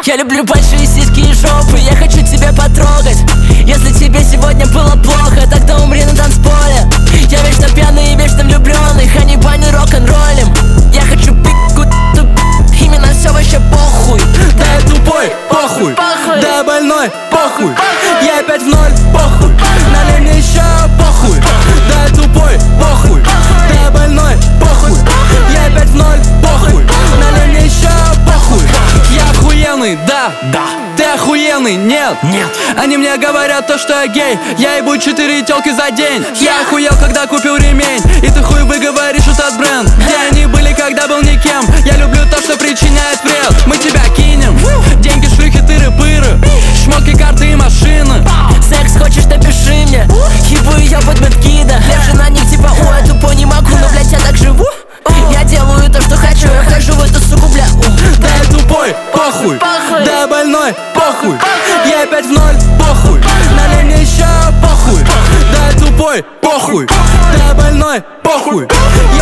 Я люблю большие сиськи и жопы, я хочу тебя потрогать. Если тебе сегодня было плохо, тогда умри на танцполе. Я вечно пьяный и вечно влюбленный, они баню рок-н-роллем. Я хочу пику, именно все вообще похуй. Да я тупой, похуй, да я больной, похуй. Я опять в ноль, похуй, налей мне еще, похуй. Да я тупой, похуй, да я больной, похуй. Я опять в ноль, похуй, налей мне еще, похуй. Я охуенный, да, ты охуенный, нет. Они мне говорят то, что я гей. Я ебу 4 тёлки за день. Я охуел, когда купил ремень. И ты хуй выговоришь этот бренд. Где они были, когда был никем? Я люблю то, что причиняет вред. Мы тебя кинем. Деньги, шлюхи, тыры-пыры, шмотки, карты и машины. Секс хочешь, напиши мне. Ебу ее под медкида. Лежу на них типа, я тупо не могу, но блять я так живу. Я делаю то, что хочу, я хожу в эту суку, бля. Да я тупой, похуй, да я больной, похуй. Я опять в ноль, похуй, налей мне еще, похуй. Да я тупой, похуй, да я больной, похуй.